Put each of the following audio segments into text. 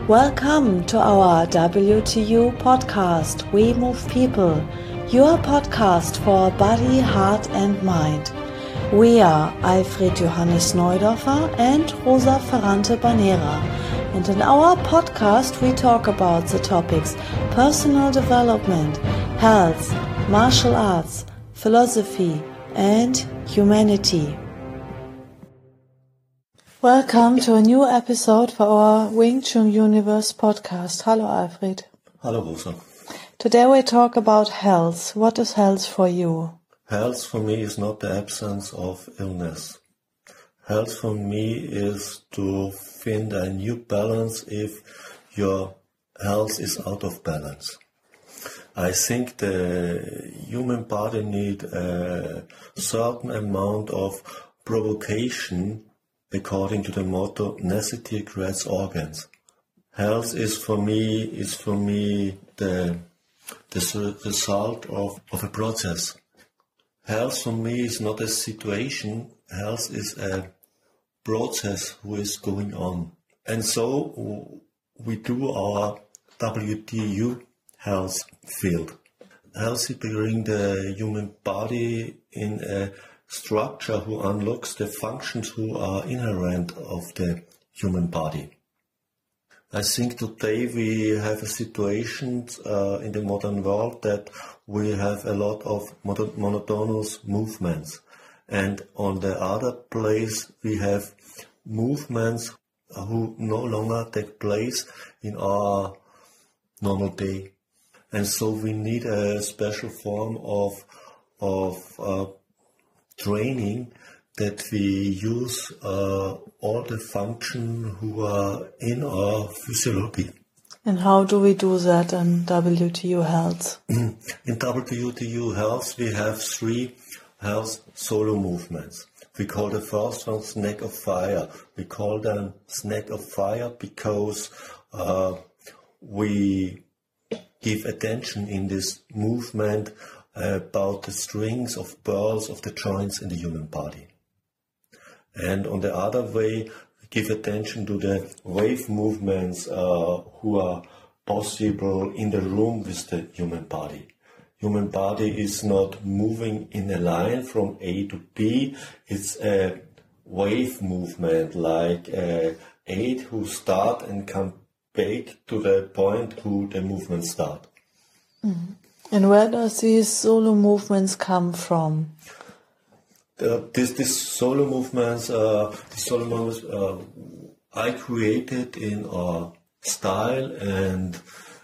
Welcome to our WTU podcast, We Move People, your podcast for body, heart and mind. We are Alfred Johannes Neudorfer and Rosa Ferrante Banera, and in our podcast we talk about the topics personal development, health, martial arts, philosophy and humanity. Welcome to a new episode for our Wing Chun Universe podcast. Hello, Alfred. Hello, Rosa. Today we talk about health. What is health for you? Health for me is not the absence of illness. Health for me is to find a new balance if your health is out of balance. I think the human body needs a certain amount of provocation according to the motto, necessity creates organs. Health is for me the result of a process. Health for me is not a situation. Health is a process who is going on. And so we do our WTU health field. Health is bring the human body in a structure who unlocks the functions who are inherent of the human body. I think today we have a situation in the modern world that we have a lot of monotonous movements, and on the other place we have movements who no longer take place in our normal day, and so we need a special form of training that we use all the functions who are in our physiology. And how do we do that in WTU Health? In WTU Health we have 3 health solo movements. We call the first one Snack of Fire. We call them Snack of Fire because we give attention in this movement about the strings of pearls of the joints in the human body. And on the other way, we give attention to the wave movements who are possible in the room with the human body. Human body is not moving in a line from A to B. It's a wave movement, like 8 who start and come back to the point who the movement start. Mm-hmm. And where does these solo movements come from? These solo movements, I created in our style, and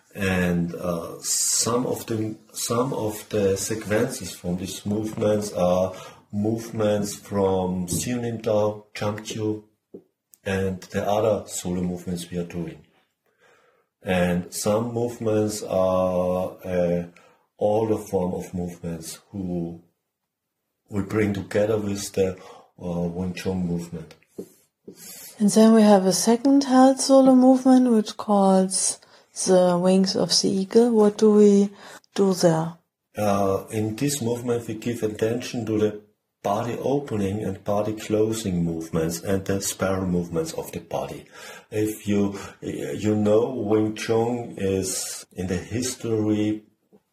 some of the sequences from these movements are movements from Siunim Dao, Jump Kyu, and the other solo movements we are doing. And some movements are older form of movements who we bring together with the Wing Chun movement. And then we have a second health solo movement which calls the Wings of the Eagle. What do we do there? In this movement we give attention to the body opening and body closing movements and the spiral movements of the body. If you know, Wing Chun is in the history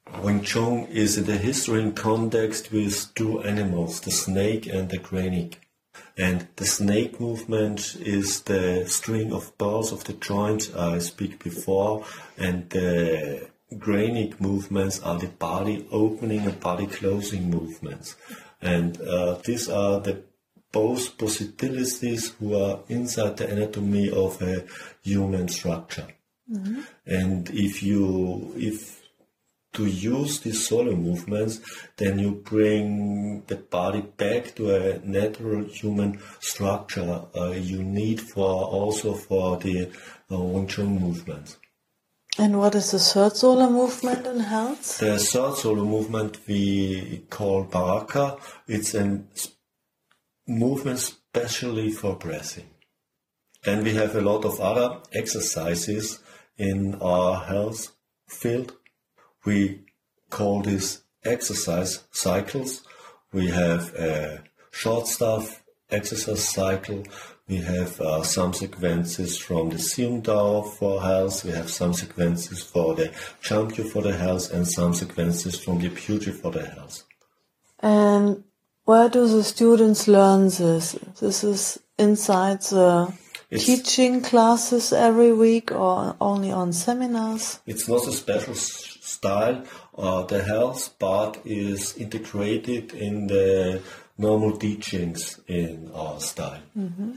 in context with 2 animals, the snake and the granic. And the snake movement is the string of pearls of the joints I speak before, and the granic movements are the body opening and body closing movements. And these are the both possibilities who are inside the anatomy of a human structure. Mm-hmm. And if to use these solo movements, then you bring the body back to a natural human structure you need for the Wing Chun movement. And what is the third solo movement in health? The third solo movement we call Baraka. It's a movement specially for breathing. Then we have a lot of other exercises in our health field. We call this exercise cycles. We have a short staff exercise cycle. We have some sequences from the Sium-Dao for health. We have some sequences for the Chamkyo for the health, and some sequences from the Puji for the health. And where do the students learn this? This is inside the teaching classes every week, or only on seminars? It's not a special style. The health part is integrated in the normal teachings in our style. Mm-hmm.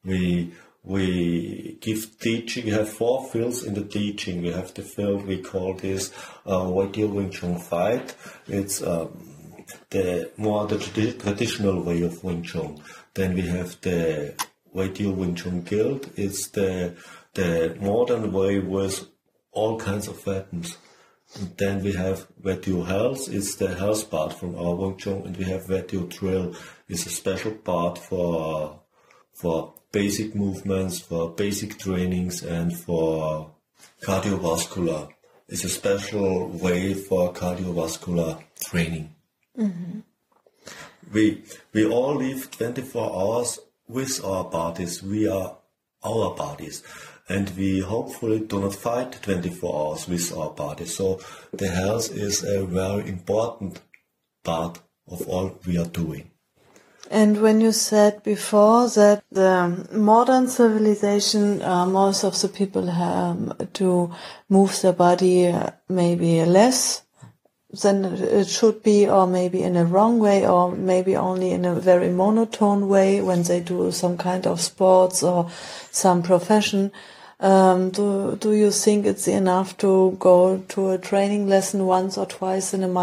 We give teaching. We have 4 fields in the teaching. We have the field we call this Wai-Tiao Wing Chun fight. It's the traditional way of Wing Chun. Then we have the Wai-Tiao Wing Chun Guild. It's the modern way with all kinds of weapons. And then we have Wai-Tiao Health. It's the health part from our Wing Chun, and we have Wai-Tiao Drill. It's a special part for basic movements, for basic trainings, and for cardiovascular. It's a special way for cardiovascular training. Mm-hmm. We all live 24 hours with our bodies. We are our bodies. And we hopefully do not fight 24 hours with our bodies. So the health is a very important part of all we are doing. And when you said before that the modern civilization, most of the people have to move their body maybe less than it should be, or maybe in a wrong way, or maybe only in a very monotone way when they do some kind of sports or some profession. Do you think it's enough to go to a training lesson once or twice in a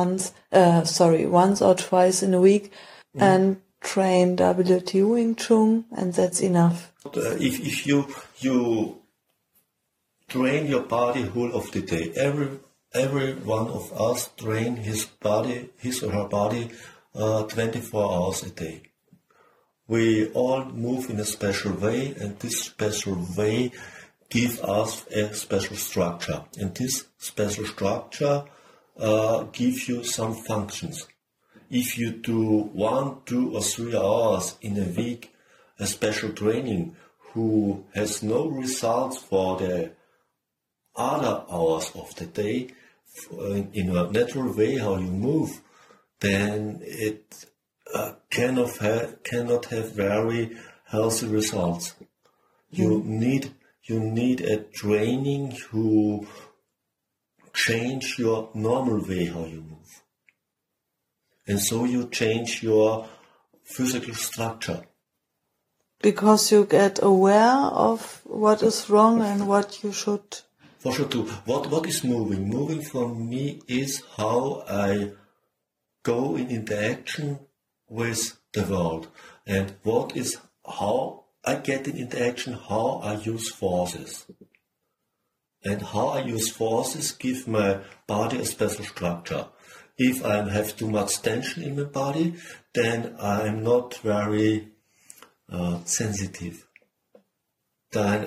week, mm-hmm. and train WTO Wing Chun, and that's enough? If you train your body whole of the day, every one of us train his or her body 24 hours a day. We all move in a special way, and this special way gives us a special structure. And this special structure gives you some functions. If you do 1, 2, or 3 hours in a week a special training who has no results for the other hours of the day, in a natural way how you move, then it cannot have very healthy results. You need a training who change your normal way how you move. And so you change your physical structure. Because you get aware of what is wrong and what you should. For sure too. What is moving? Moving for me is how I go in interaction with the world. And what is how I get in interaction, how I use forces. And how I use forces give my body a special structure. If I have too much tension in my body, then I'm not very sensitive. Then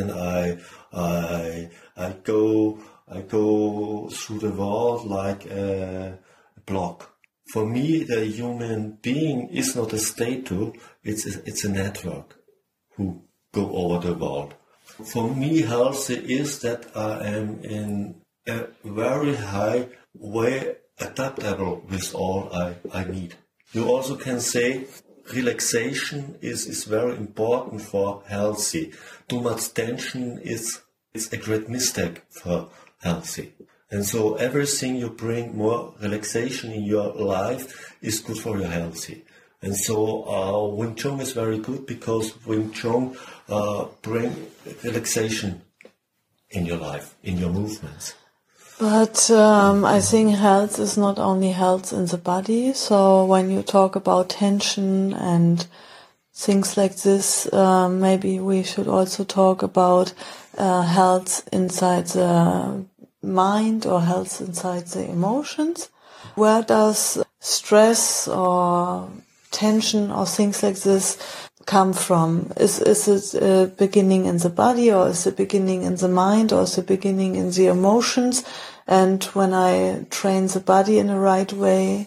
I go through the world like a block. For me, the human being is not a statue; it's a network who go over the world. For me, healthy is that I am in a very high way adaptable with all I need. You also can say relaxation is very important for healthy. Too much tension is a great mistake for healthy. And so everything you bring more relaxation in your life is good for your healthy. And so Wing Chun is very good because Wing Chun bring relaxation in your life, in your movements. But I think health is not only health in the body. So when you talk about tension and things like this, maybe we should also talk about health inside the mind or health inside the emotions. Where does stress or tension or things like this come from? Is it beginning in the body, or is it beginning in the mind, or is it beginning in the emotions? And when I train the body in the right way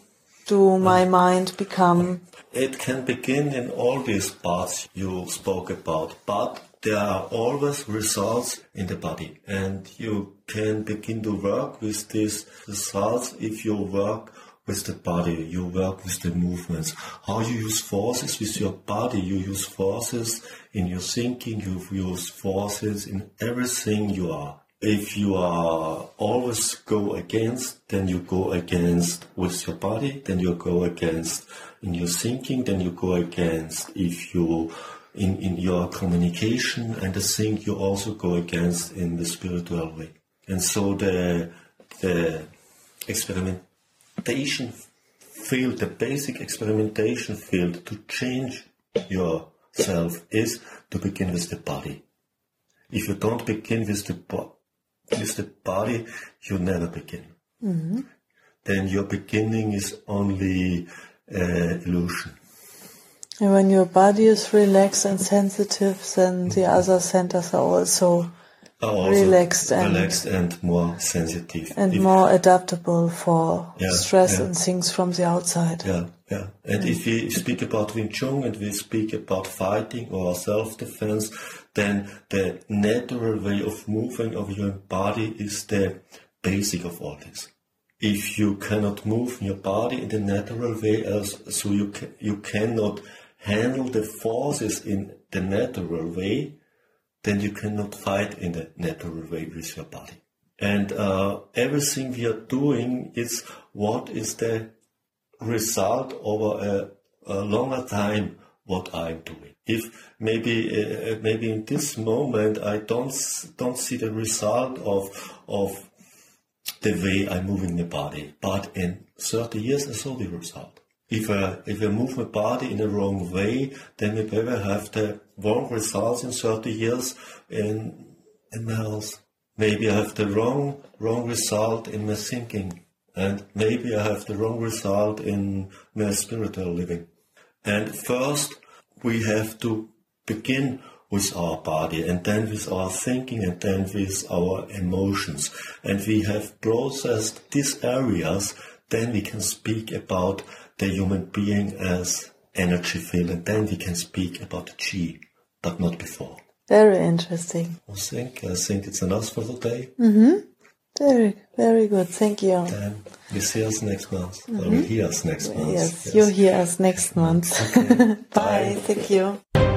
do my mind become? It can begin in all these parts you spoke about, but there are always results in the body, and you can begin to work with these results if you work with the body, you work with the movements. How you use forces with your body, you use forces in your thinking, you use forces in everything you are. If you are always go against, then you go against with your body, then you go against in your thinking, then you go against if you in your communication, and the thing you also go against in the spiritual way. And so the experimentation field, the basic experimentation field to change yourself is to begin with the body. If you don't begin with the body, you never begin. Mm-hmm. Then your beginning is only illusion. And when your body is relaxed and sensitive, then the other centers are also relaxed and more sensitive. And more adaptable for stress and things from the outside. Yeah. And if we speak about Wing Chun and we speak about fighting or self-defense, then the natural way of moving of your body is the basic of all this. If you cannot move your body in the natural way, so you cannot handle the forces in the natural way, then you cannot fight in the natural way with your body. And everything we are doing is what is the result over a longer time what I'm doing. If maybe in this moment I don't see the result of the way I'm moving the body, but in 30 years I saw the result. If I move my body in the wrong way, then maybe I have the wrong results in 30 years in my health. Maybe I have the wrong result in my thinking, and maybe I have the wrong result in my spiritual living. And first, we have to begin with our body, and then with our thinking, and then with our emotions. And we have processed these areas, then we can speak about the human being as energy field, and then we can speak about the chi, but not before. Very interesting. I think it's enough for today. Mm-hmm. Very, very good. Thank you. Then we see us next month. Mm-hmm. Or we hear us next month. Yes, you hear us next month. Okay. Bye. Thank you.